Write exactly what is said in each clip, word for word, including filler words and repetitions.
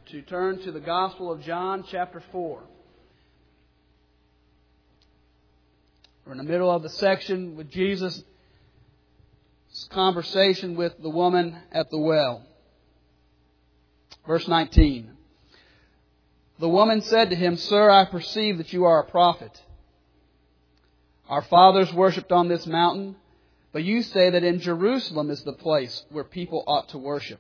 to turn to the Gospel of John, chapter four. We're in the middle of the section with Jesus' conversation with the woman at the well. Verse nineteen. The woman said to him, "Sir, I perceive that you are a prophet. Our fathers worshipped on this mountain, but you say that in Jerusalem is the place where people ought to worship."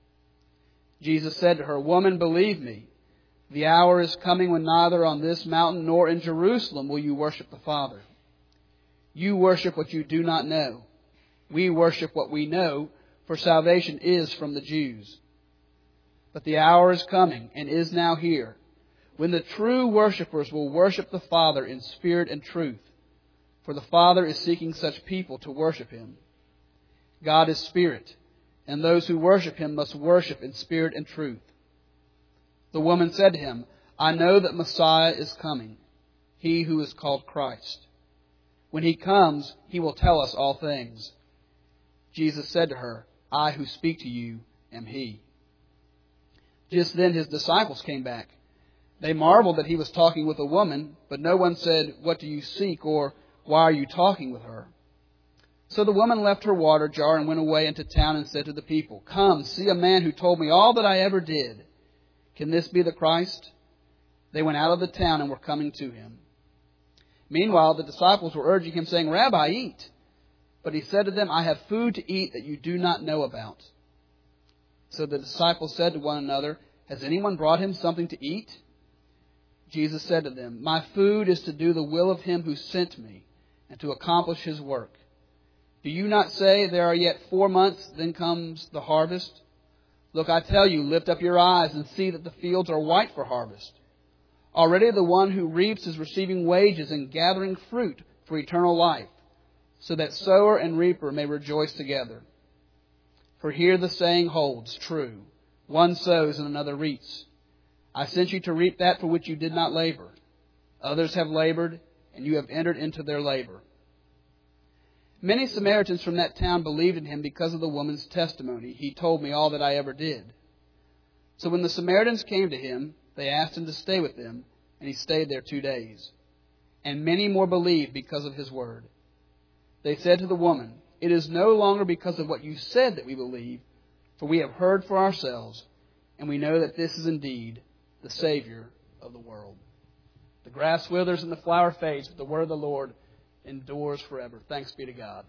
Jesus said to her, "Woman, believe me, the hour is coming when neither on this mountain nor in Jerusalem will you worship the Father. You worship what you do not know. We worship what we know, for salvation is from the Jews. But the hour is coming, and is now here, when the true worshippers will worship the Father in spirit and truth, for the Father is seeking such people to worship Him. God is spirit, and those who worship Him must worship in spirit and truth." The woman said to him, "I know that Messiah is coming, He who is called Christ. When He comes, He will tell us all things." Jesus said to her, "I who speak to you am He." Just then His disciples came back. They marveled that He was talking with a woman, but no one said, "What do you seek?" or "Why are you talking with her?" So the woman left her water jar and went away into town and said to the people, "Come, see a man who told me all that I ever did. Can this be the Christ?" They went out of the town and were coming to Him. Meanwhile, the disciples were urging Him, saying, "Rabbi, eat." But He said to them, "I have food to eat that you do not know about." So the disciples said to one another, "Has anyone brought Him something to eat?" Jesus said to them, "My food is to do the will of Him who sent me, and to accomplish His work. Do you not say, 'There are yet four months, then comes the harvest'? Look, I tell you, lift up your eyes and see that the fields are white for harvest. Already the one who reaps is receiving wages and gathering fruit for eternal life, so that sower and reaper may rejoice together. For here the saying holds true, one sows and another reaps. I sent you to reap that for which you did not labor. Others have labored, and you have entered into their labor." Many Samaritans from that town believed in Him because of the woman's testimony. "He told me all that I ever did." So when the Samaritans came to Him, they asked Him to stay with them, and He stayed there two days. And many more believed because of His word. They said to the woman, "It is no longer because of what you said that we believe, for we have heard for ourselves, and we know that this is indeed the Savior of the world." The grass withers and the flower fades, but the word of the Lord endures forever. Thanks be to God.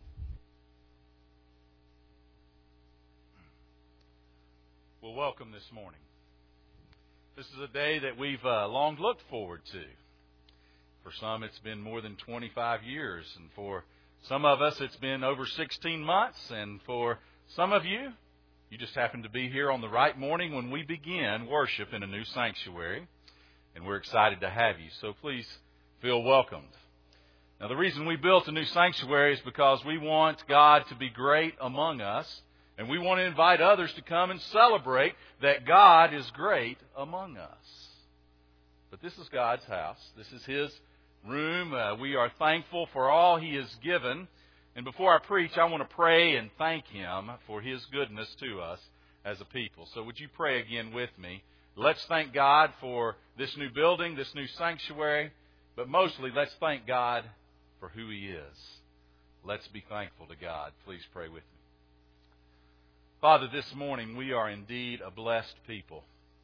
Well, welcome this morning. This is a day that we've uh, long looked forward to. For some, it's been more than twenty-five years, and for some of us, it's been over sixteen months, and for some of you, you just happen to be here on the right morning when we begin worship in a new sanctuary, and we're excited to have you. So please feel welcomed. Now, the reason we built a new sanctuary is because we want God to be great among us, and we want to invite others to come and celebrate that God is great among us. But this is God's house. This is His room. Uh, we are thankful for all He has given. And before I preach, I want to pray and thank Him for His goodness to us as a people. So would you pray again with me? Let's thank God for this new building, this new sanctuary, but mostly let's thank God for who He is. Let's be thankful to God. Please pray with me. Father, this morning we are indeed a blessed people.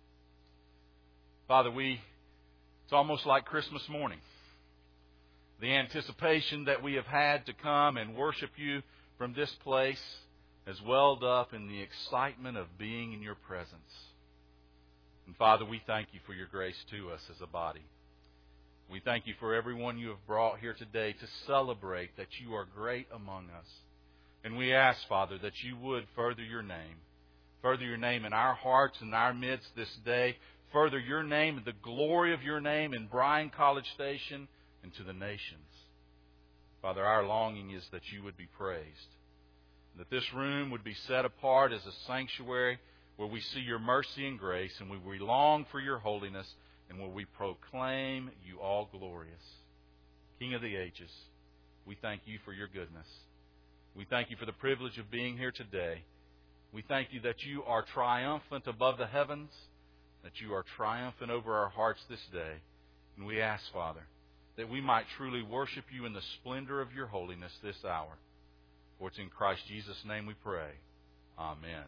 Father, we it's almost like Christmas morning. The anticipation that we have had to come and worship You from this place has welled up in the excitement of being in Your presence. And Father, we thank You for Your grace to us as a body. We thank You for everyone You have brought here today to celebrate that You are great among us. And we ask, Father, that You would further Your name. Further Your name in our hearts and our midst this day. Further Your name and the glory of Your name in Bryan College Station and to the nations. Father, our longing is that You would be praised. That this room would be set apart as a sanctuary where we see Your mercy and grace, and where we long for Your holiness, and where we proclaim You all glorious. King of the ages, we thank You for Your goodness. We thank You for the privilege of being here today. We thank You that You are triumphant above the heavens, that you are triumphant over our hearts this day. And we ask, Father, that we might truly worship you in the splendor of your holiness this hour. For it's in Christ Jesus' name we pray. Amen.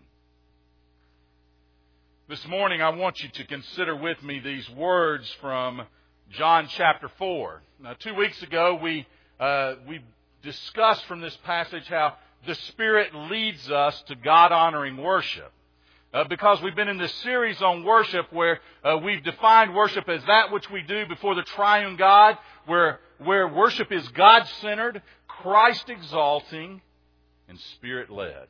This morning I want you to consider with me these words from John chapter four. Now, two weeks ago we uh, we discussed from this passage how the Spirit leads us to God-honoring worship. Uh, because we've been in this series on worship where uh, we've defined worship as that which we do before the triune God, where, where worship is God-centered, Christ-exalting, and Spirit-led.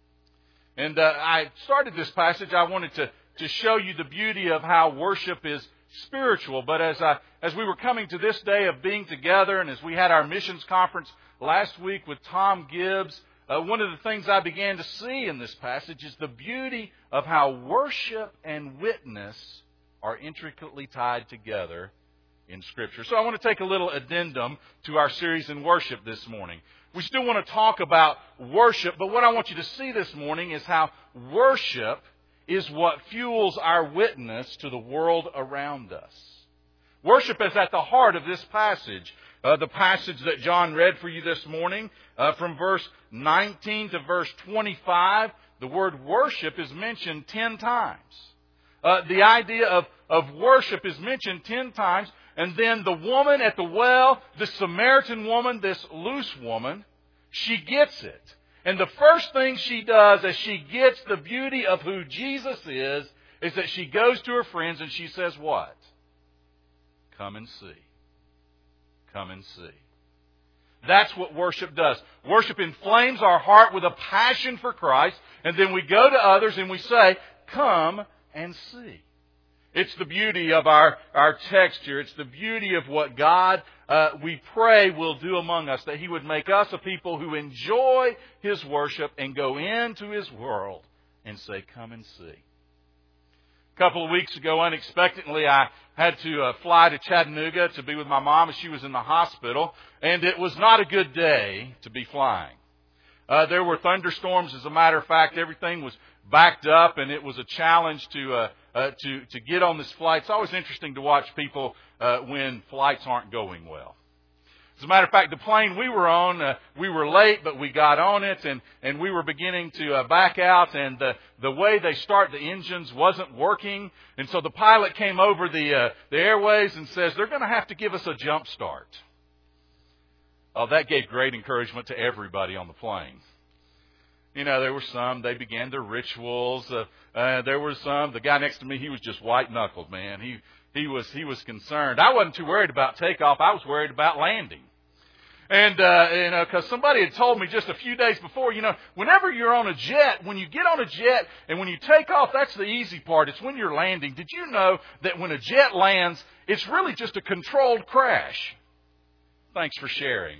And uh, I started this passage, I wanted to, to show you the beauty of how worship is spiritual. But as I, as we were coming to this day of being together, and as we had our missions conference last week with Tom Gibbs, Uh, one of the things I began to see in this passage is the beauty of how worship and witness are intricately tied together in Scripture. So I want to take a little addendum to our series in worship this morning. We still want to talk about worship, but what I want you to see this morning is how worship is what fuels our witness to the world around us. Worship is at the heart of this passage. Uh, the passage that John read for you this morning, uh, from verse nineteen to verse twenty-five, the word worship is mentioned ten times. Uh, the idea of, of worship is mentioned ten times, and then the woman at the well, the Samaritan woman, this loose woman, she gets it. And the first thing she does as she gets the beauty of who Jesus is, is that she goes to her friends and she says what? Come and see. Come and see. That's what worship does. Worship inflames our heart with a passion for Christ, and then we go to others and we say, come and see. It's the beauty of our, our text here. It's the beauty of what God, uh, we pray, will do among us, that He would make us a people who enjoy His worship and go into His world and say, come and see. A couple of weeks ago, unexpectedly, I had to uh, fly to Chattanooga to be with my mom as she was in the hospital, and it was not a good day to be flying. Uh, there were thunderstorms. As a matter of fact, everything was backed up, and it was a challenge to uh, uh, to to get on this flight. It's always interesting to watch people uh, when flights aren't going well. As a matter of fact, the plane we were on, uh, we were late, but we got on it, and, and we were beginning to uh, back out, and the, the way they start the engines wasn't working. And so the pilot came over the, uh, the airways and says, they're going to have to give us a jump start. Oh, that gave great encouragement to everybody on the plane. You know, there were some, they began their rituals. Uh, uh, there were some, the guy next to me, he was just white-knuckled, man. He He was he was concerned. I wasn't too worried about takeoff. I was worried about landing. And, uh, you know, because somebody had told me just a few days before, you know, whenever you're on a jet, when you get on a jet and when you take off, that's the easy part. It's when you're landing. Did you know that when a jet lands, it's really just a controlled crash? Thanks for sharing.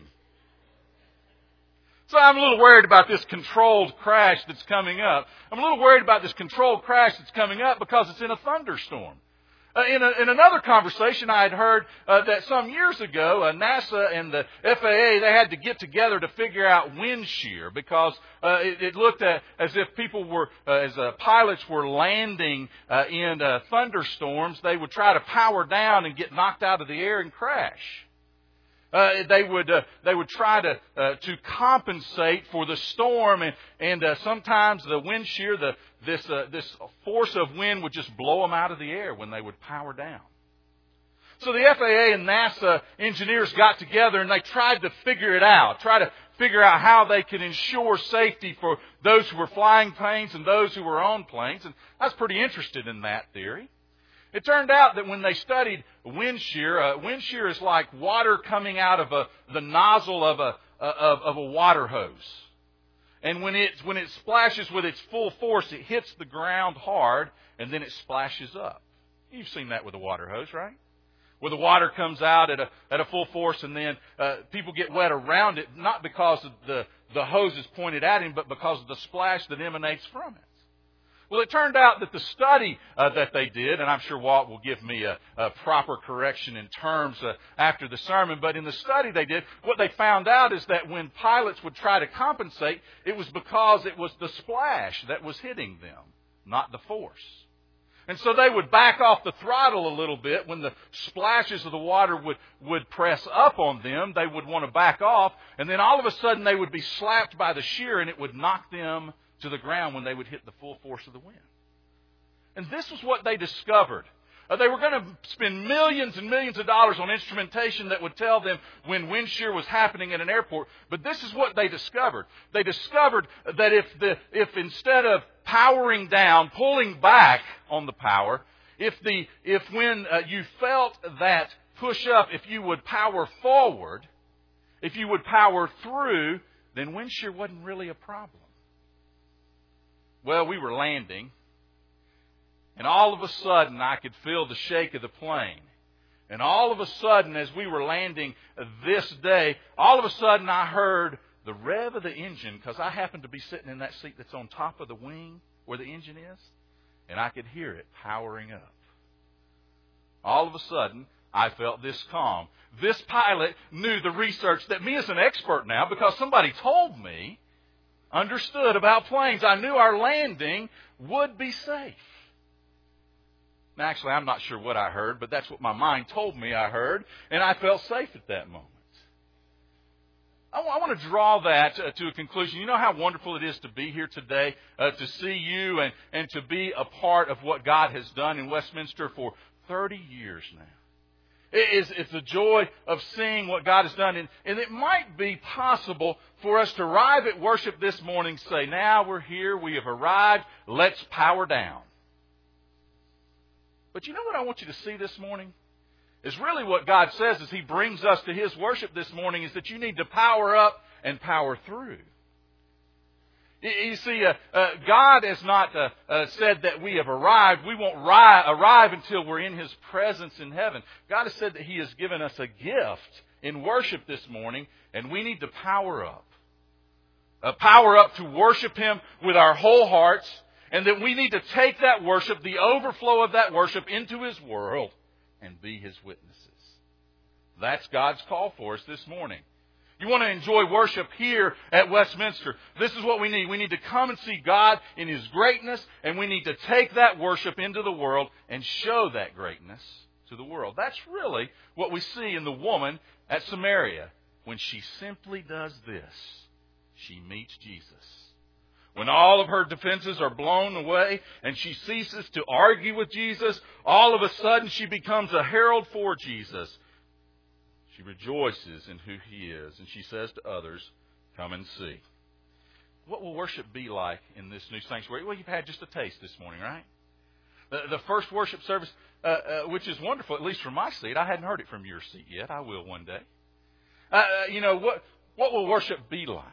So I'm a little worried about this controlled crash that's coming up. I'm a little worried about this controlled crash that's coming up because it's in a thunderstorm. Uh, in, a, in another conversation, I had heard uh, that some years ago, uh, NASA and the F A A, they had to get together to figure out wind shear because uh, it, it looked at, as if people were, uh, as uh, pilots were landing uh, in uh, thunderstorms, they would try to power down and get knocked out of the air and crash. Uh, they would uh, they would try to uh, to compensate for the storm, and and uh, sometimes the wind shear, the this uh, this force of wind would just blow them out of the air when they would power down. So the F A A and NASA engineers got together and they tried to figure it out, try to figure out how they could ensure safety for those who were flying planes and those who were on planes. And I was pretty interested in that theory. It turned out that when they studied wind shear, uh, wind shear is like water coming out of a, the nozzle of a of, of a water hose. And when it when it splashes with its full force, it hits the ground hard, and then it splashes up. You've seen that with a water hose, right? Where the water comes out at a at a full force, and then uh, people get wet around it, not because of the the hose is pointed at him, but because of the splash that emanates from it. Well, it turned out that the study uh, that they did, and I'm sure Walt will give me a, a proper correction in terms uh, after the sermon, but in the study they did, what they found out is that when pilots would try to compensate, it was because it was the splash that was hitting them, not the force. And so they would back off the throttle a little bit. When the splashes of the water would, would press up on them, they would want to back off. And then all of a sudden they would be slapped by the shear and it would knock them to the ground when they would hit the full force of the wind. And this was what they discovered. Uh, they were going to spend millions and millions of dollars on instrumentation that would tell them when wind shear was happening at an airport. But this is what they discovered. They discovered that if the if instead of powering down, pulling back on the power, if the if when uh, you felt that push up, if you would power forward, if you would power through, then wind shear wasn't really a problem. Well, we were landing. And all of a sudden, I could feel the shake of the plane. And all of a sudden, as we were landing this day, all of a sudden I heard the rev of the engine, because I happened to be sitting in that seat that's on top of the wing where the engine is, and I could hear it powering up. All of a sudden, I felt this calm. This pilot knew the research that me as an expert now, because somebody told me, understood about planes. I knew our landing would be safe. Now, actually, I'm not sure what I heard, but that's what my mind told me I heard, and I felt safe at that moment. I want to draw that to a conclusion. You know how wonderful it is to be here today, uh, to see you and, and to be a part of what God has done in Westminster for thirty years now. It is, it's the joy of seeing what God has done. And, and it might be possible for us to arrive at worship this morning, say, now we're here, we have arrived, let's power down. But you know what I want you to see this morning? Is really what God says as He brings us to His worship this morning is that you need to power up and power through. You see, uh, uh, God has not uh, uh, said that we have arrived. We won't ri- arrive until we're in His presence in heaven. God has said that He has given us a gift in worship this morning, and we need to power up. Uh, power up to worship Him with our whole hearts. And that we need to take that worship, the overflow of that worship, into His world and be His witnesses. That's God's call for us this morning. You want to enjoy worship here at Westminster. This is what we need. We need to come and see God in His greatness, and we need to take that worship into the world and show that greatness to the world. That's really what we see in the woman at Samaria. When she simply does this, she meets Jesus. When all of her defenses are blown away and she ceases to argue with Jesus, all of a sudden she becomes a herald for Jesus. She rejoices in who He is, and she says to others, come and see. What will worship be like in this new sanctuary? Well, you've had just a taste this morning, right? The, the first worship service, uh, uh, which is wonderful, at least from my seat. I hadn't heard it from your seat yet. I will one day. Uh, you know, what, what will worship be like?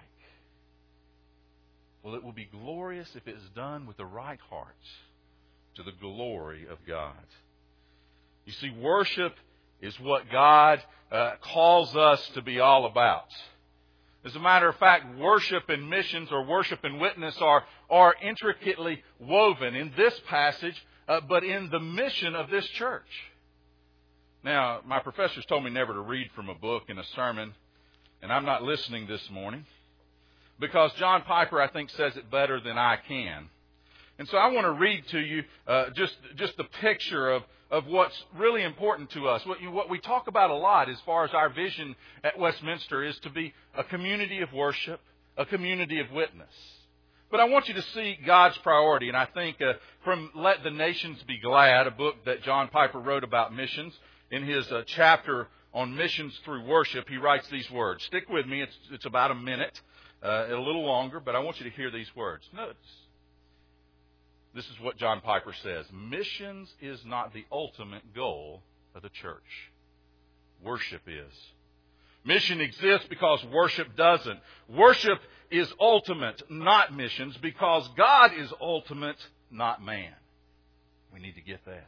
Well, it will be glorious if it is done with the right hearts to the glory of God. You see, worship is what God uh, calls us to be all about. As a matter of fact, worship and missions or worship and witness are, are intricately woven in this passage, uh, but in the mission of this church. Now, my professors told me never to read from a book in a sermon, and I'm not listening this morning. Because John Piper, I think, says it better than I can. And so I want to read to you uh, just just the picture of, of what's really important to us. What, you, what we talk about a lot as far as our vision at Westminster is to be a community of worship, a community of witness. But I want you to see God's priority. And I think uh, from Let the Nations Be Glad, a book that John Piper wrote about missions, in his uh, chapter on missions through worship, he writes these words. Stick with me. It's, it's about a minute. Uh, a little longer, but I want you to hear these words. Notice, this is what John Piper says. Missions is not the ultimate goal of the church. Worship is. Mission exists because worship doesn't. Worship is ultimate, not missions, because God is ultimate, not man. We need to get that.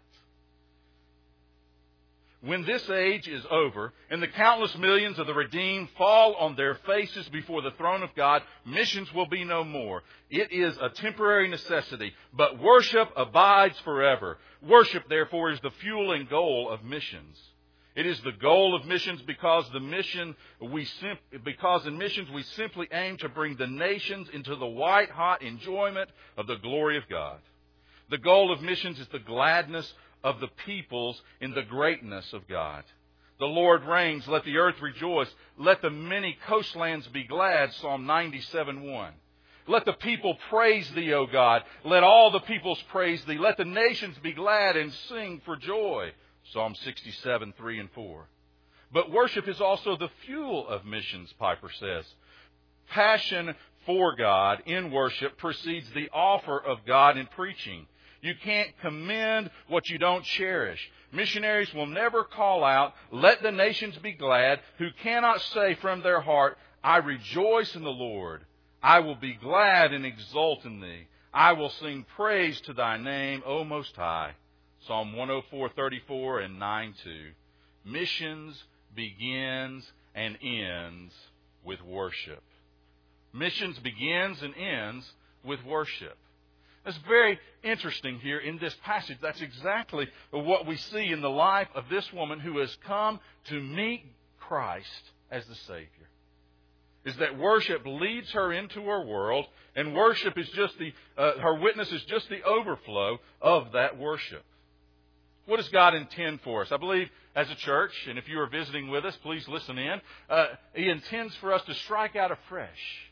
When this age is over and the countless millions of the redeemed fall on their faces before the throne of God, missions will be no more. It is a temporary necessity, but worship abides forever. Worship, therefore, is the fuel and goal of missions. It is the goal of missions because the mission we sim- because in missions we simply aim to bring the nations into the white-hot enjoyment of the glory of God. The goal of missions is the gladness of the peoples in the greatness of God. The Lord reigns, let the earth rejoice. Let the many coastlands be glad, Psalm ninety-seven one. Let the people praise Thee, O God. Let all the peoples praise Thee. Let the nations be glad and sing for joy, Psalm sixty-seven three and four. But worship is also the fuel of missions, Piper says. Passion for God in worship precedes the offer of God in preaching. You can't commend what you don't cherish. Missionaries will never call out, let the nations be glad, who cannot say from their heart, I rejoice in the Lord. I will be glad and exult in Thee. I will sing praise to Thy name, O Most High. Psalm one oh four thirty-four and nine two. Missions begins and ends with worship. Missions begins and ends with worship. It's very interesting here in this passage. That's exactly what we see in the life of this woman who has come to meet Christ as the Savior. Is that worship leads her into her world, and worship is just the, uh, her witness is just the overflow of that worship. What does God intend for us? I believe as a church, and if you are visiting with us, please listen in. Uh, he intends for us to strike out afresh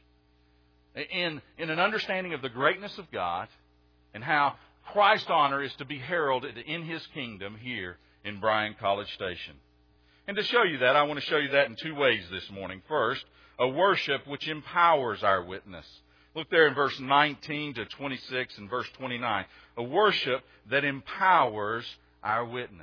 in, in an understanding of the greatness of God and how Christ's honor is to be heralded in His kingdom here in Bryan College Station. And to show you that, I want to show you that in two ways this morning. First, a worship which empowers our witness. Look there in verse nineteen to twenty-six and verse twenty-nine. A worship that empowers our witness.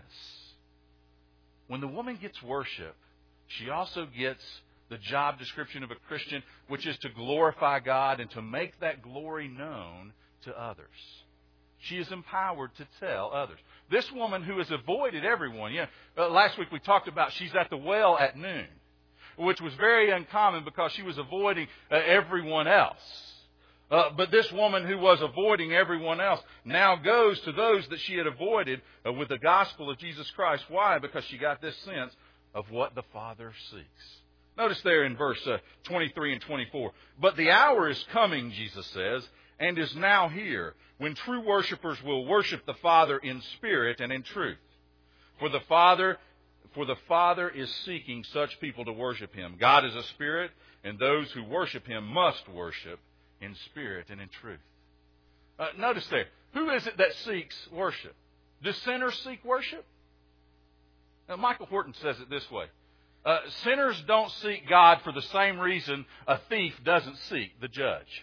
When the woman gets worship, she also gets the job description of a Christian, which is to glorify God and to make that glory known to others. She is empowered to tell others. This woman who has avoided everyone. Yeah, uh, last week we talked about she's at the well at noon, which was very uncommon because she was avoiding uh, everyone else. Uh, but this woman who was avoiding everyone else now goes to those that she had avoided uh, with the gospel of Jesus Christ. Why? Because she got this sense of what the Father seeks. Notice there in verse uh, twenty-three and twenty-four. But the hour is coming, Jesus says, and is now here, when true worshipers will worship the Father in spirit and in truth. For the Father, for the Father is seeking such people to worship Him. God is a spirit, and those who worship Him must worship in spirit and in truth. Uh, notice there, who is it that seeks worship? Do sinners seek worship? Now, Michael Horton says it this way. Uh, sinners don't seek God for the same reason a thief doesn't seek the judge.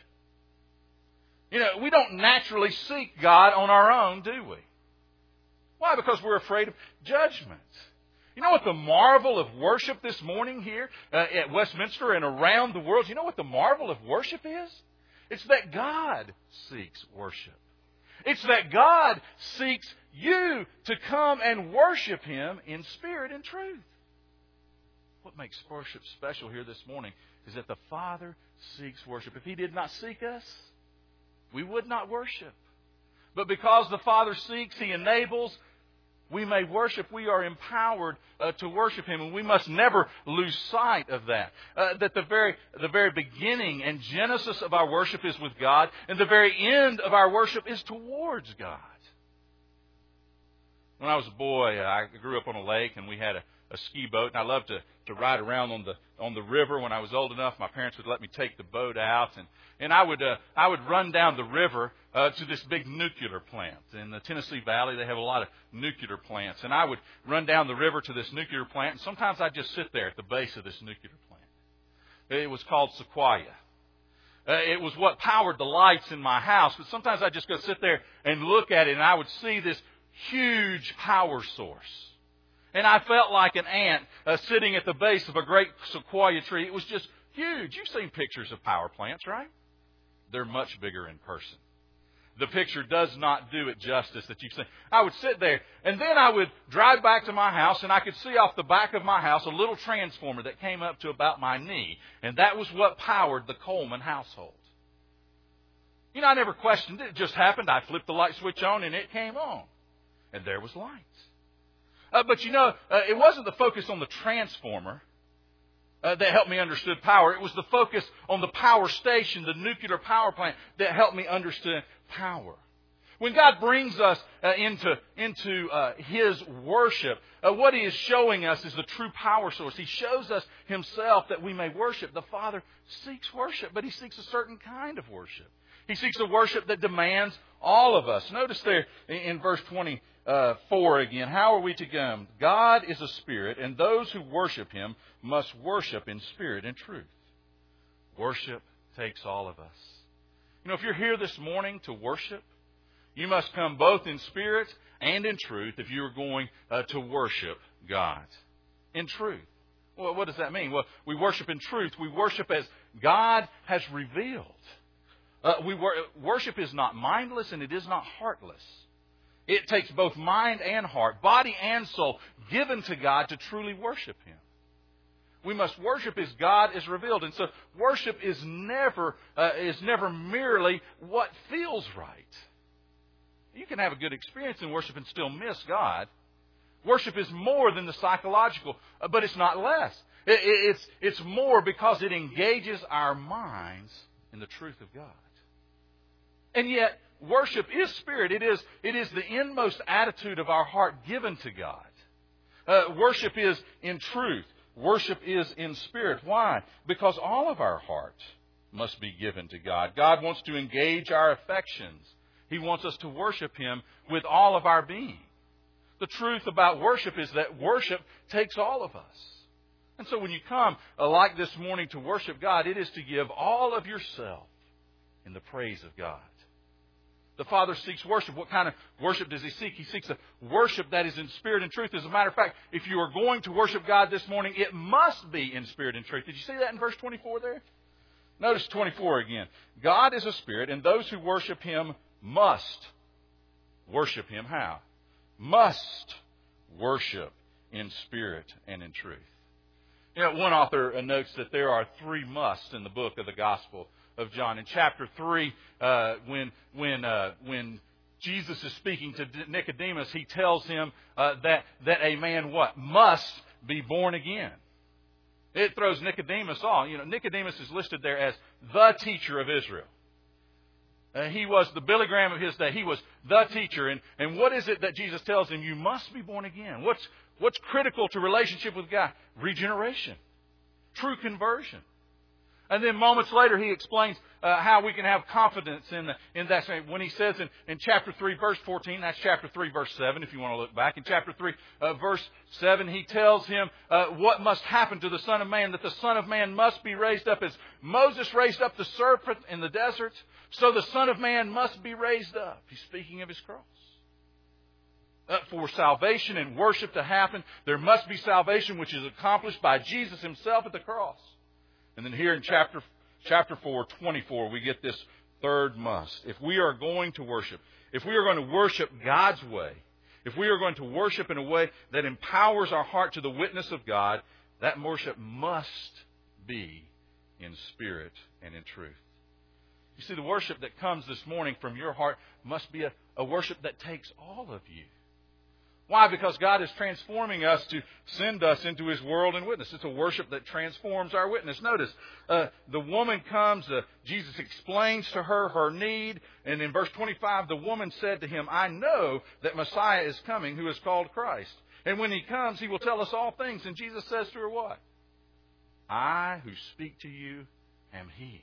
You know, we don't naturally seek God on our own, do we? Why? Because we're afraid of judgment. You know what the marvel of worship this morning here uh, at Westminster and around the world, you know what the marvel of worship is? It's that God seeks worship. It's that God seeks you to come and worship Him in spirit and truth. What makes worship special here this morning is that the Father seeks worship. If He did not seek us, we would not worship. But because the Father seeks, He enables, we may worship. We are empowered uh, to worship Him, and we must never lose sight of that. Uh, that the very the very beginning and genesis of our worship is with God, and the very end of our worship is towards God. When I was a boy, I grew up on a lake, and we had a, a ski boat, and I loved to, to ride around on the on the river. When I was old enough, my parents would let me take the boat out, and and I would uh, I would run down the river uh, to this big nuclear plant in the Tennessee Valley. They have a lot of nuclear plants, and I would run down the river to this nuclear plant, and sometimes I'd just sit there at the base of this nuclear plant. It was called Sequoia. Uh, it was what powered the lights in my house, but sometimes I'd just go sit there and look at it, and I would see this huge power source. And I felt like an ant uh, sitting at the base of a great sequoia tree. It was just huge. You've seen pictures of power plants, right? They're much bigger in person. The picture does not do it justice that you've seen. I would sit there, and then I would drive back to my house, and I could see off the back of my house a little transformer that came up to about my knee. And that was what powered the Coleman household. You know, I never questioned it. It just happened. I flipped the light switch on, and it came on. And there was light. Uh, but you know, uh, it wasn't the focus on the transformer uh, that helped me understand power. It was the focus on the power station, the nuclear power plant, that helped me understand power. When God brings us uh, into, into uh, His worship, uh, what He is showing us is the true power source. He shows us Himself that we may worship. The Father seeks worship, but He seeks a certain kind of worship. He seeks a worship that demands all of us. Notice there in, in verse twenty-four again, how are we to go? God is a spirit, and those who worship Him must worship in spirit and truth. Worship takes all of us. You know, if you're here this morning to worship, you must come both in spirit and in truth if you're going uh, to worship God. In truth. Well, what does that mean? Well, we worship in truth. We worship as God has revealed. Uh, we wor- worship is not mindless and it is not heartless. It takes both mind and heart, body and soul, given to God to truly worship Him. We must worship as God is revealed. And so worship is never, uh, is never merely what feels right. You can have a good experience in worship and still miss God. Worship is more than the psychological, uh, but it's not less. It, it, it's, it's more because it engages our minds in the truth of God. And yet, worship is spirit. It is, it is the inmost attitude of our heart given to God. Uh, worship is in truth. Worship is in spirit. Why? Because all of our heart must be given to God. God wants to engage our affections. He wants us to worship Him with all of our being. The truth about worship is that worship takes all of us. And so when you come, uh, like this morning, to worship God, it is to give all of yourself in the praise of God. The Father seeks worship. What kind of worship does He seek? He seeks a worship that is in spirit and truth. As a matter of fact, if you are going to worship God this morning, it must be in spirit and truth. Did you see that in verse twenty-four there? Notice twenty-four again. God is a spirit, and those who worship Him must worship Him. How? Must worship in spirit and in truth. You know, one author notes that there are three musts in the book of the Gospel of John. In chapter three, uh, when when uh, when Jesus is speaking to Nicodemus, He tells him uh, that that a man what must be born again. It throws Nicodemus off. You know, Nicodemus is listed there as the teacher of Israel. Uh, he was the Billy Graham of his day. He was the teacher. And, and what is it that Jesus tells him? You must be born again. What's, what's critical to relationship with God? Regeneration. True conversion. And then moments later, he explains uh, how we can have confidence in the, in that. When he says in, in chapter three, verse fourteen, that's chapter three, verse seven, if you want to look back. In chapter three, uh, verse seven, he tells him uh, what must happen to the Son of Man, that the Son of Man must be raised up. As Moses raised up the serpent in the desert, so the Son of Man must be raised up. He's speaking of His cross. Uh, for salvation and worship to happen, there must be salvation, which is accomplished by Jesus Himself at the cross. And then here in chapter chapter four, twenty-four, we get this third must. If we are going to worship, if we are going to worship God's way, if we are going to worship in a way that empowers our heart to the witness of God, that worship must be in spirit and in truth. You see, the worship that comes this morning from your heart must be a, a worship that takes all of you. Why? Because God is transforming us to send us into His world and witness. It's a worship that transforms our witness. Notice, uh, the woman comes, uh, Jesus explains to her her need, and in verse twenty-five, the woman said to Him, I know that Messiah is coming, who is called Christ. And when He comes, He will tell us all things. And Jesus says to her what? I who speak to you am He.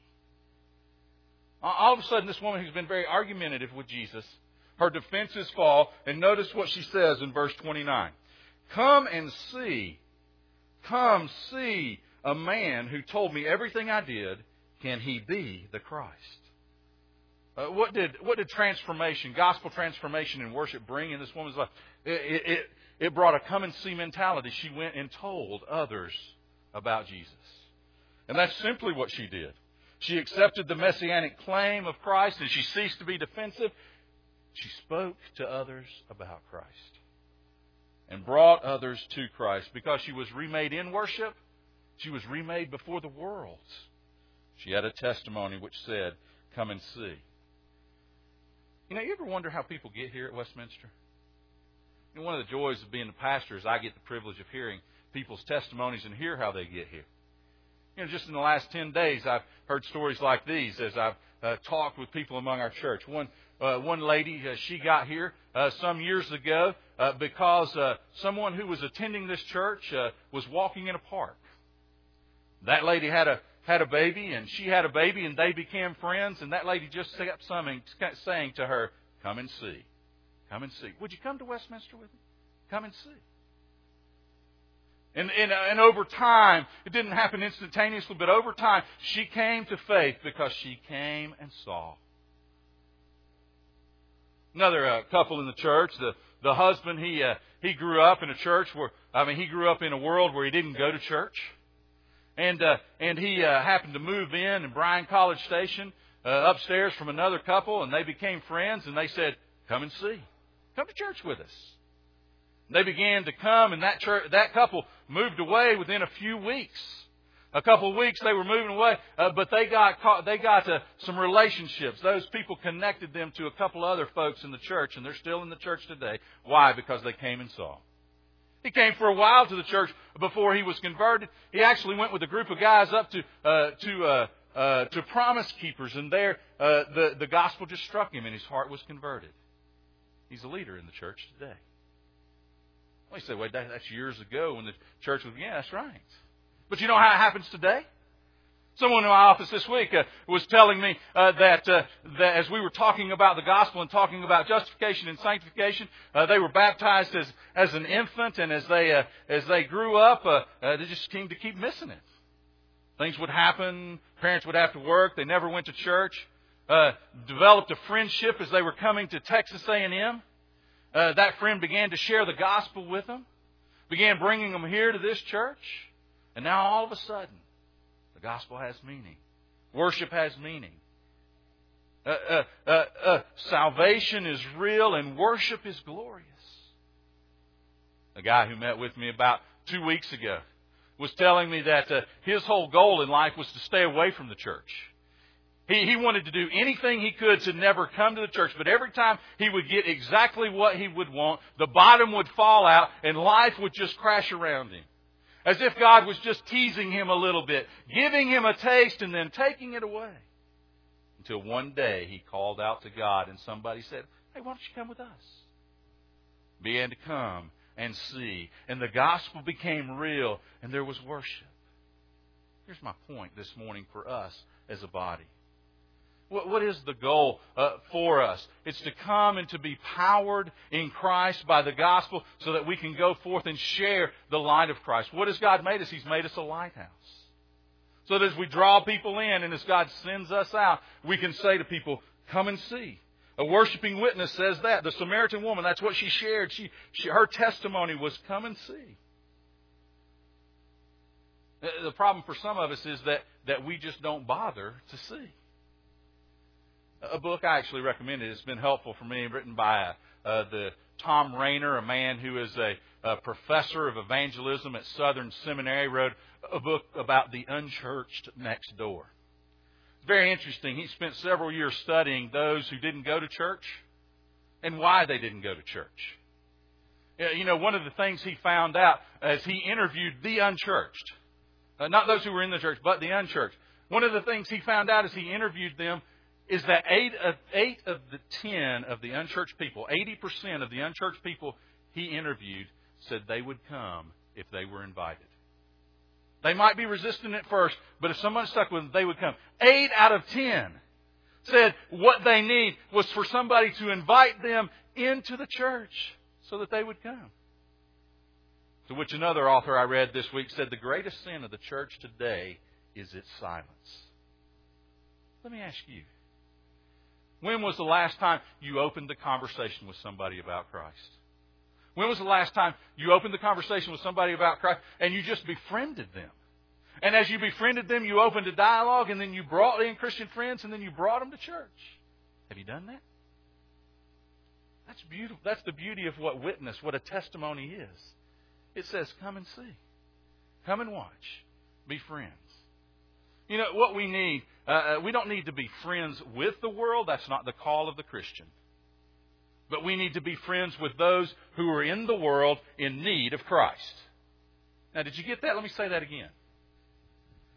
All of a sudden, this woman who's been very argumentative with Jesus, her defenses fall, and notice what she says in verse twenty-nine. Come and see, come see a man who told me everything I did. Can he be the Christ? Uh, what did what did transformation, gospel transformation and worship bring in this woman's life? It, it, it brought a come and see mentality. She went and told others about Jesus. And that's simply what she did. She accepted the messianic claim of Christ, and she ceased to be defensive. She spoke to others about Christ and brought others to Christ. Because she was remade in worship, she was remade before the world. She had a testimony which said, come and see. You know, you ever wonder how people get here at Westminster? You know, one of the joys of being a pastor is I get the privilege of hearing people's testimonies and hear how they get here. You know, just in the last ten days, I've heard stories like these as I've uh, talked with people among our church. One uh, one lady, uh, she got here uh, some years ago uh, because uh, someone who was attending this church uh, was walking in a park. That lady had a had a baby, and she had a baby, and they became friends. And that lady just kept something, saying to her, "Come and see, come and see. Would you come to Westminster with me? Come and see." And, and, and over time, it didn't happen instantaneously, but over time, she came to faith because she came and saw. Another uh, couple in the church, the, the husband, he uh, he grew up in a church where, I mean, he grew up in a world where he didn't go to church. And uh, and he uh, happened to move in in Bryan College Station uh, upstairs from another couple, and they became friends, and they said, "Come and see. Come to church with us." They began to come, and that church, that couple moved away within a few weeks. A couple of weeks they were moving away, uh, but they got caught, they got uh, some relationships. Those people connected them to a couple other folks in the church, and they're still in the church today. Why? Because they came and saw. He came for a while to the church before he was converted. He actually went with a group of guys up to uh, to uh, uh, to Promise Keepers, and there uh, the the gospel just struck him, and his heart was converted. He's a leader in the church today. Well, you say, wait, that, that's years ago when the church was, yeah, that's right. But you know how it happens today? Someone in my office this week uh, was telling me uh, that, uh, that as we were talking about the gospel and talking about justification and sanctification, uh, they were baptized as, as an infant, and as they uh, as they grew up, uh, uh, they just seemed to keep missing it. Things would happen. Parents would have to work. They never went to church. Uh, developed a friendship as they were coming to Texas A and M. Uh, that friend began to share the gospel with them, began bringing them here to this church, and now all of a sudden, the gospel has meaning. Worship has meaning. Uh, uh, uh, uh, salvation is real, and worship is glorious. A guy who met with me about two weeks ago was telling me that uh, his whole goal in life was to stay away from the church. He, he wanted to do anything he could to never come to the church. But every time he would get exactly what he would want, the bottom would fall out and life would just crash around him. As if God was just teasing him a little bit, giving him a taste and then taking it away. Until one day he called out to God and somebody said, "Hey, why don't you come with us?" Began to come and see. And the gospel became real and there was worship. Here's my point this morning for us as a body. What is the goal uh, for us? It's to come and to be powered in Christ by the gospel so that we can go forth and share the light of Christ. What has God made us? He's made us a lighthouse. So that as we draw people in and as God sends us out, we can say to people, "Come and see." A worshiping witness says that. The Samaritan woman, that's what she shared. She, she, her testimony was, "Come and see." The problem for some of us is that, that we just don't bother to see. A book I actually recommended, it's been helpful for me, written by uh, the Tom Rainer, a man who is a, a professor of evangelism at Southern Seminary, wrote a book about the unchurched next door. It's very interesting. He spent several years studying those who didn't go to church and why they didn't go to church. You know, one of the things he found out as he interviewed the unchurched, uh, not those who were in the church, but the unchurched. One of the things he found out as he interviewed them is that eight of, eight of the ten of the unchurched people, eighty percent of the unchurched people he interviewed said they would come if they were invited. They might be resistant at first, but if someone stuck with them, they would come. Eight out of ten said what they need was for somebody to invite them into the church so that they would come. To which another author I read this week said the greatest sin of the church today is its silence. Let me ask you, when was the last time you opened the conversation with somebody about Christ? When was the last time you opened the conversation with somebody about Christ and you just befriended them? And as you befriended them, you opened a dialogue and then you brought in Christian friends and then you brought them to church. Have you done that? That's beautiful. That's the beauty of what witness, what a testimony is. It says, come and see. Come and watch. Be friends. You know, what we need, uh, we don't need to be friends with the world. That's not the call of the Christian. But we need to be friends with those who are in the world in need of Christ. Now, did you get that? Let me say that again.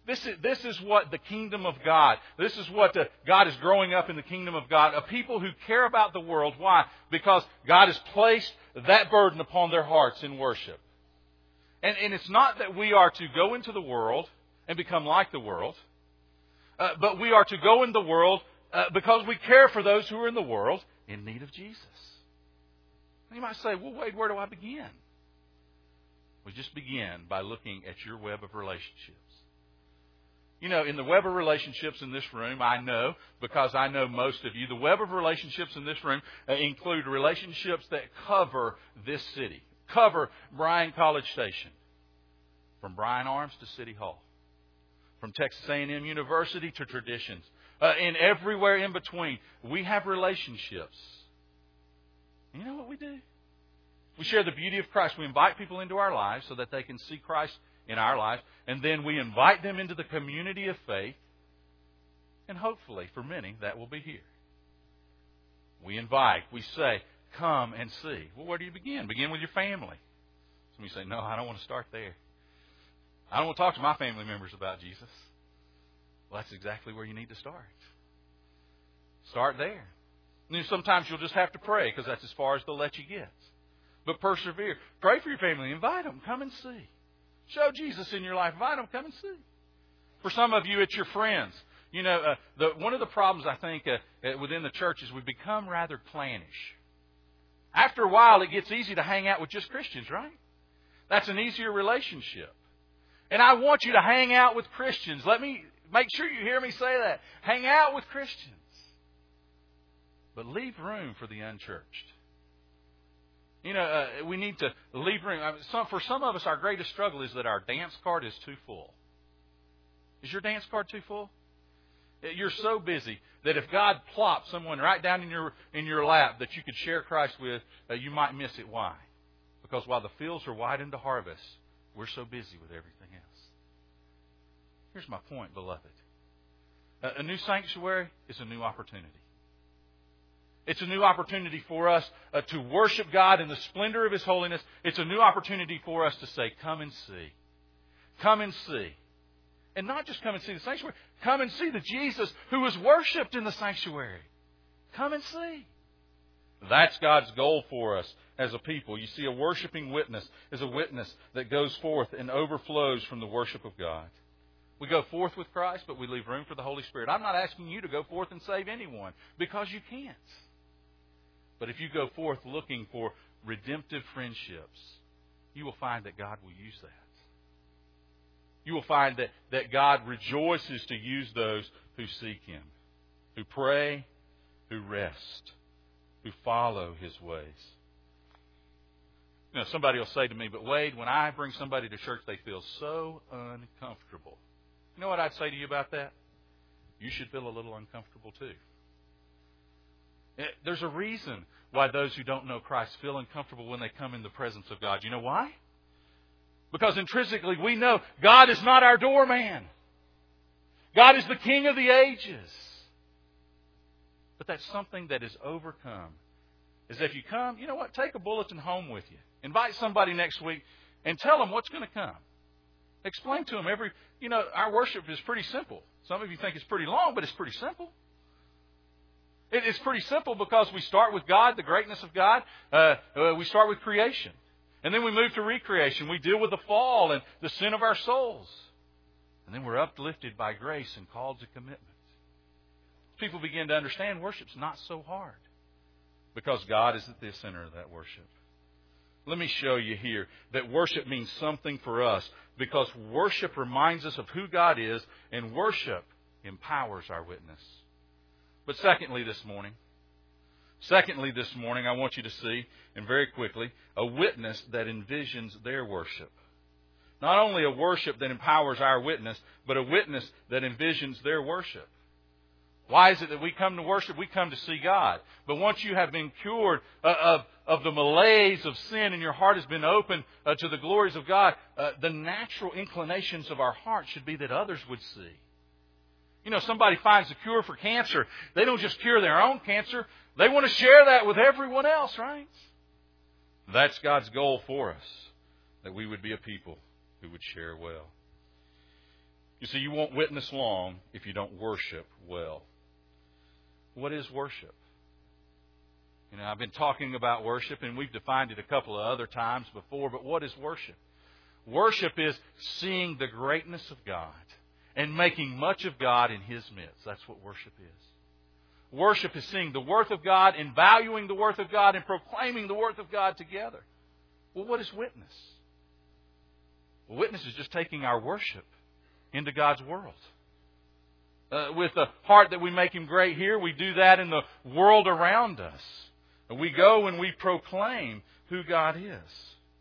This is, this is what the kingdom of God, this is what the, God is growing up in the kingdom of God. A people who care about the world. Why? Because God has placed that burden upon their hearts in worship. And, and it's not that we are to go into the world and become like the world. Uh, but we are to go in the world uh, because we care for those who are in the world in need of Jesus. And you might say, well, Wade, where do I begin? We just begin by looking at your web of relationships. You know, in the web of relationships in this room, I know, because I know most of you, the web of relationships in this room uh, include relationships that cover this city, cover Bryan College Station, from Bryan Arms to City Hall, from Texas A and M University to Traditions, uh, and everywhere in between. We have relationships. You know what we do? We share the beauty of Christ. We invite people into our lives so that they can see Christ in our lives. And then we invite them into the community of faith. And hopefully, for many, that will be here. We invite. We say, come and see. Well, where do you begin? Begin with your family. Some of you say, no, I don't want to start there. I don't want to talk to my family members about Jesus. Well, that's exactly where you need to start. Start there. And then sometimes you'll just have to pray because that's as far as they'll let you get. But persevere. Pray for your family. Invite them. Come and see. Show Jesus in your life. Invite them. Come and see. For some of you, it's your friends. You know, uh, the, one of the problems I think uh, uh, within the church is we become rather clannish. After a while, it gets easy to hang out with just Christians, right? That's an easier relationship. And I want you to hang out with Christians. Let me make sure you hear me say that. Hang out with Christians. But leave room for the unchurched. You know, uh, we need to leave room. I mean, some, for some of us, our greatest struggle is that our dance card is too full. Is your dance card too full? You're so busy that if God plopped someone right down in your in your lap that you could share Christ with, uh, you might miss it. Why? Because while the fields are wide into harvest, we're so busy with everything else. Here's my point, beloved. Uh, a new sanctuary is a new opportunity. It's a new opportunity for us uh, to worship God in the splendor of His holiness. It's a new opportunity for us to say, come and see. Come and see. And not just come and see the sanctuary. Come and see the Jesus who was worshipped in the sanctuary. Come and see. That's God's goal for us as a people. You see, a worshiping witness is a witness that goes forth and overflows from the worship of God. We go forth with Christ, but we leave room for the Holy Spirit. I'm not asking you to go forth and save anyone, because you can't. But if you go forth looking for redemptive friendships, you will find that God will use that. You will find that, that God rejoices to use those who seek Him, who pray, who rest, who follow His ways. You know, somebody will say to me, but Wade, when I bring somebody to church, they feel so uncomfortable. You know what I'd say to you about that? You should feel a little uncomfortable too. There's a reason why those who don't know Christ feel uncomfortable when they come in the presence of God. You know why? Because intrinsically we know God is not our doorman. God is the King of the ages. But that's something that is overcome. Is if you come, you know what? Take a bulletin home with you. Invite somebody next week and tell them what's going to come. Explain to them every, you know, our worship is pretty simple. Some of you think it's pretty long, but it's pretty simple. It's pretty simple because we start with God, the greatness of God. Uh, uh, we start with creation. And then we move to recreation. We deal with the fall and the sin of our souls. And then we're uplifted by grace and called to commitment. People begin to understand worship's not so hard because God is at the center of that worship. Let me show you here that worship means something for us because worship reminds us of who God is, and worship empowers our witness. But secondly this morning, secondly this morning, I want you to see, and very quickly, a witness that envisions their worship. Not only a worship that empowers our witness, but a witness that envisions their worship. Why is it that we come to worship? We come to see God. But once you have been cured uh, of, of the malaise of sin and your heart has been open uh, to the glories of God, uh, the natural inclinations of our heart should be that others would see. You know, somebody finds a cure for cancer. They don't just cure their own cancer. They want to share that with everyone else, right? That's God's goal for us, that we would be a people who would share well. You see, you won't witness long if you don't worship well. What is worship? You know, I've been talking about worship, and we've defined it a couple of other times before, but what is worship? Worship is seeing the greatness of God and making much of God in His midst. That's what worship is. Worship is seeing the worth of God and valuing the worth of God and proclaiming the worth of God together. Well, what is witness? Well, witness is just taking our worship into God's world. Uh, with the heart that we make Him great here, we do that in the world around us. We go and we proclaim who God is.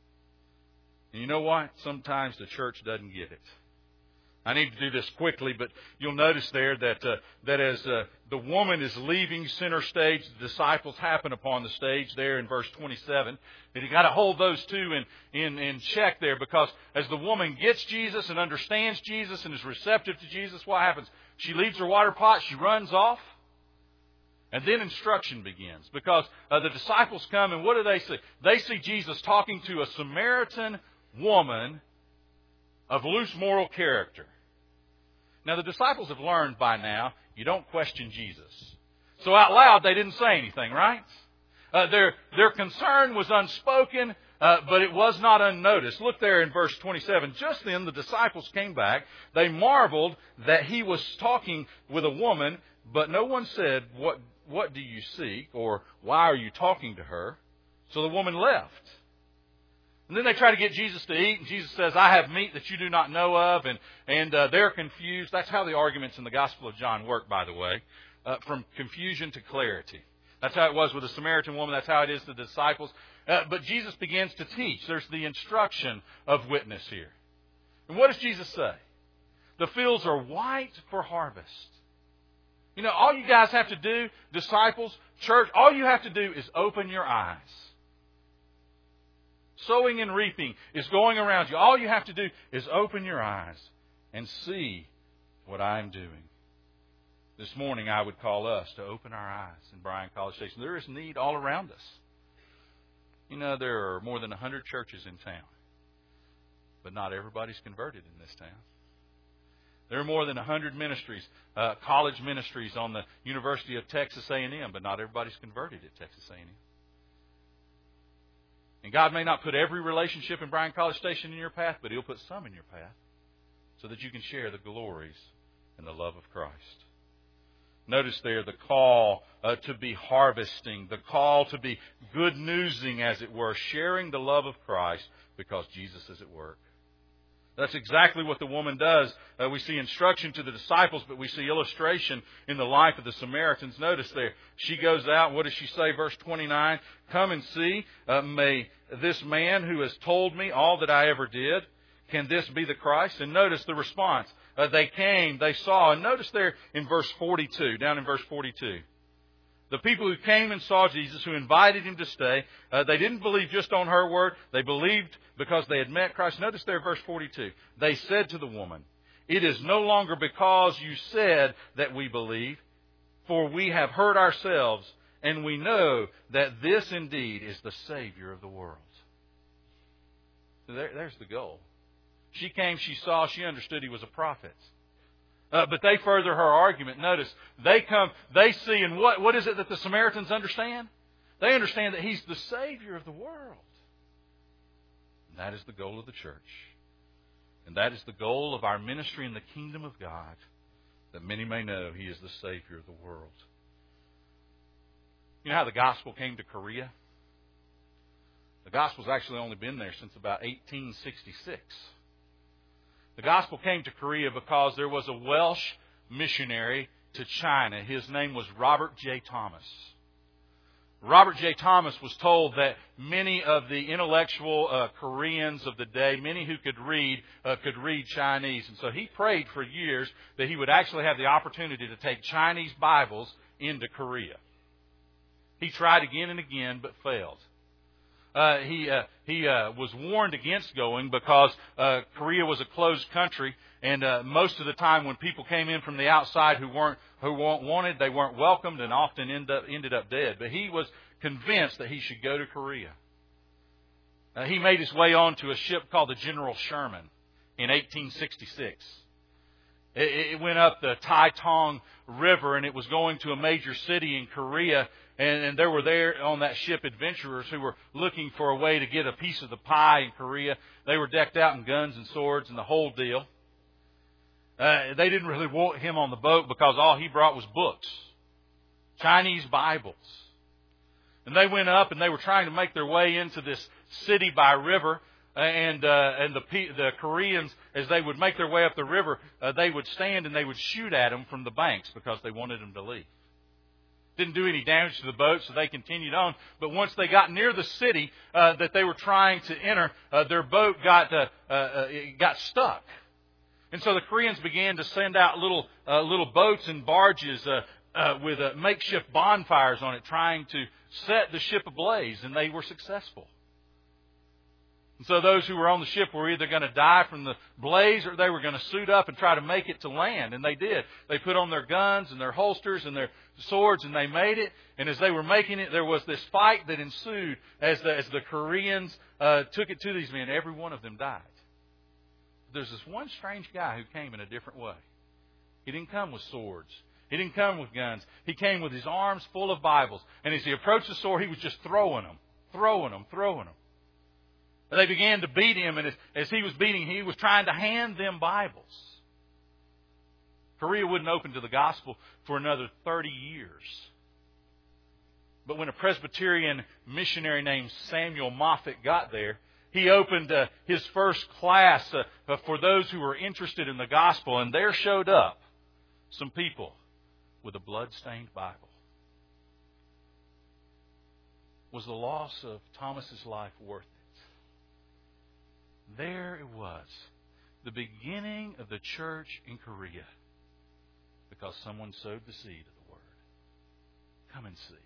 And you know what? Sometimes the church doesn't get it. I need to do this quickly, but you'll notice there that uh, that as uh, the woman is leaving center stage, the disciples happen upon the stage there in verse twenty-seven. And you got to hold those two in, in, in check there, because as the woman gets Jesus and understands Jesus and is receptive to Jesus, what happens? She leaves her water pot, she runs off, and then instruction begins. Because uh, the disciples come, and what do they see? They see Jesus talking to a Samaritan woman of loose moral character. Now, the disciples have learned by now, you don't question Jesus. So out loud, they didn't say anything, right? Uh, their, their concern was unspoken, uh, but it was not unnoticed. Look there in verse twenty-seven. Just then the disciples came back. They marveled that He was talking with a woman, but no one said, what, what do you seek? Or why are you talking to her? So the woman left. And then they try to get Jesus to eat, and Jesus says, I have meat that you do not know of, and, and uh, they're confused. That's how the arguments in the Gospel of John work, by the way, uh, from confusion to clarity. That's how it was with the Samaritan woman. That's how it is to the disciples. Uh, but Jesus begins to teach. There's the instruction of witness here. And what does Jesus say? The fields are white for harvest. You know, all you guys have to do, disciples, church, all you have to do is open your eyes. Sowing and reaping is going around you. All you have to do is open your eyes and see what I'm doing. This morning I would call us to open our eyes in Bryan College Station. There is need all around us. You know, there are more than one hundred churches in town. But not everybody's converted in this town. There are more than one hundred ministries, uh, college ministries on the University of Texas A and M, but not everybody's converted at Texas A and M. And God may not put every relationship in Bryan College Station in your path, but He'll put some in your path so that you can share the glories and the love of Christ. Notice there the call uh, to be harvesting, the call to be good newsing, as it were, sharing the love of Christ because Jesus is at work. That's exactly what the woman does. Uh, we see instruction to the disciples, but we see illustration in the life of the Samaritans. Notice there, she goes out. What does she say? Verse twenty-nine, come and see, uh, may this man who has told me all that I ever did, can this be the Christ? And notice the response. Uh, they came, they saw. And notice there in verse forty-two, down in verse forty-two. The people who came and saw Jesus, who invited Him to stay, uh, they didn't believe just on her word. They believed because they had met Christ. Notice there, verse forty-two. They said to the woman, it is no longer because you said that we believe, for we have heard ourselves, and we know that this indeed is the Savior of the world. So there, there's the goal. She came, she saw, she understood He was a prophet. Uh, but they further her argument. Notice, they come, they see, and what, what is it that the Samaritans understand? They understand that He's the Savior of the world. And that is the goal of the church. And that is the goal of our ministry in the kingdom of God, that many may know He is the Savior of the world. You know how the gospel came to Korea? The gospel's actually only been there since about eighteen sixty-six. The gospel came to Korea because there was a Welsh missionary to China. His name was Robert J. Thomas. Robert J. Thomas was told that many of the intellectual uh, Koreans of the day, many who could read, uh, could read Chinese. And so he prayed for years that he would actually have the opportunity to take Chinese Bibles into Korea. He tried again and again, but failed. Uh, he uh, he uh, was warned against going because uh, Korea was a closed country, and uh, most of the time when people came in from the outside who weren't who weren't wanted, they weren't welcomed, and often end up, ended up dead. But he was convinced that he should go to Korea. Uh, he made his way on to a ship called the General Sherman in eighteen sixty-six. It, it went up the Tai Tong River, and it was going to a major city in Korea. And, and there were there on that ship adventurers who were looking for a way to get a piece of the pie in Korea. They were decked out in guns and swords and the whole deal. Uh, they didn't really want him on the boat because all he brought was books, Chinese Bibles. And they went up and they were trying to make their way into this city by river. And uh, and the the Koreans, as they would make their way up the river, uh, they would stand and they would shoot at them from the banks because they wanted them to leave. Didn't do any damage to the boat, so they continued on. But once they got near the city uh, that they were trying to enter, uh, their boat got uh, uh, it got stuck. And so the Koreans began to send out little uh, little boats and barges uh, uh, with uh, makeshift bonfires on it, trying to set the ship ablaze, and they were successful. And so those who were on the ship were either going to die from the blaze or they were going to suit up and try to make it to land. And they did. They put on their guns and their holsters and their swords and they made it. And as they were making it, there was this fight that ensued as the, as the Koreans uh, took it to these men. Every one of them died. There's this one strange guy who came in a different way. He didn't come with swords. He didn't come with guns. He came with his arms full of Bibles. And as he approached the sword, he was just throwing them, throwing them, throwing them. They began to beat him, and as, as he was beating, he was trying to hand them Bibles. Korea wouldn't open to the gospel for another thirty years. But when a Presbyterian missionary named Samuel Moffat got there, he opened uh, his first class uh, for those who were interested in the gospel, and there showed up some people with a blood-stained Bible. Was the loss of Thomas's life worth it? There it was, the beginning of the church in Korea, because someone sowed the seed of the Word. Come and see.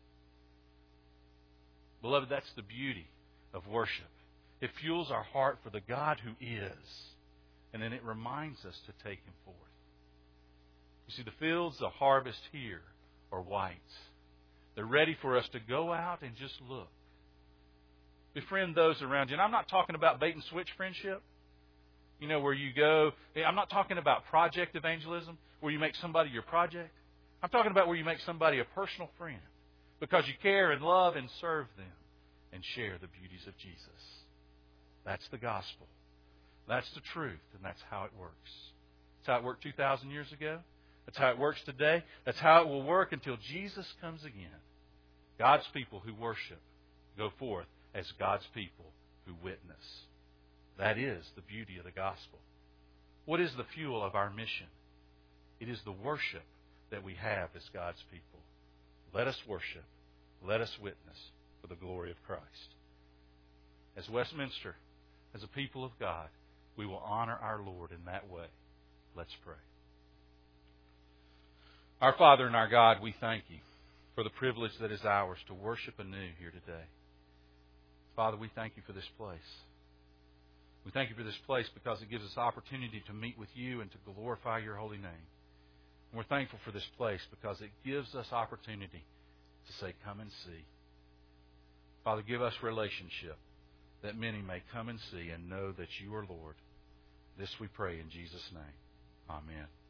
Beloved, that's the beauty of worship. It fuels our heart for the God who is, and then it reminds us to take Him forth. You see, the fields, the harvest here are white. They're ready for us to go out and just look. Befriend those around you. And I'm not talking about bait and switch friendship. You know, where you go. I'm not talking about project evangelism, where you make somebody your project. I'm talking about where you make somebody a personal friend because you care and love and serve them and share the beauties of Jesus. That's the gospel. That's the truth, and that's how it works. That's how it worked two thousand years ago. That's how it works today. That's how it will work until Jesus comes again. God's people who worship go forth as God's people who witness. That is the beauty of the gospel. What is the fuel of our mission? It is the worship that we have as God's people. Let us worship. Let us witness for the glory of Christ. As Westminster, as a people of God, we will honor our Lord in that way. Let's pray. Our Father and our God, we thank You for the privilege that is ours to worship anew here today. Father, we thank You for this place. We thank You for this place because it gives us opportunity to meet with You and to glorify Your holy name. And we're thankful for this place because it gives us opportunity to say, come and see. Father, give us relationship that many may come and see and know that You are Lord. This we pray in Jesus' name. Amen.